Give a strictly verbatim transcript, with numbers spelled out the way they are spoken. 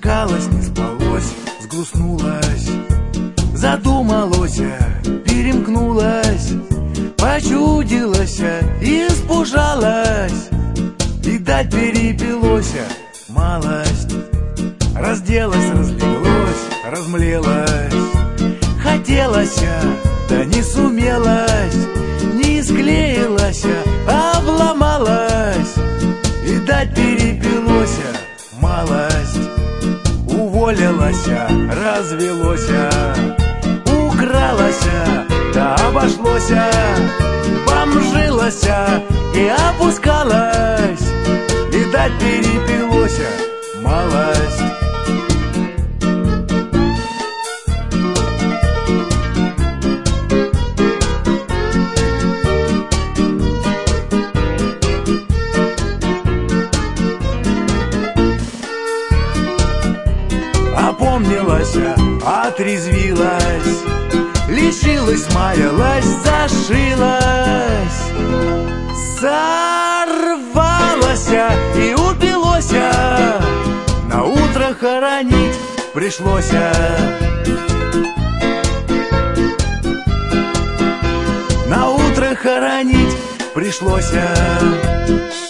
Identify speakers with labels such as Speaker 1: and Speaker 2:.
Speaker 1: плакалось, не спалось, сгрустнулось, задумалось, перемкнулось, почудилось, испужалось, видать, перепилось малость, разделась, разлеглось, размлелась, хотелось, да не сумелась, не склеилась, обломалась, видать, перепилось малость, уволилась, развелось, укралась, да обошлось, бомжилась и опускалась, видать, перепилось малость. Опомнилась, отрезвилась, лишилась, маялась, зашилась, сорвалась и упилась, на утро хоронить пришлось. На утро хоронить пришлось.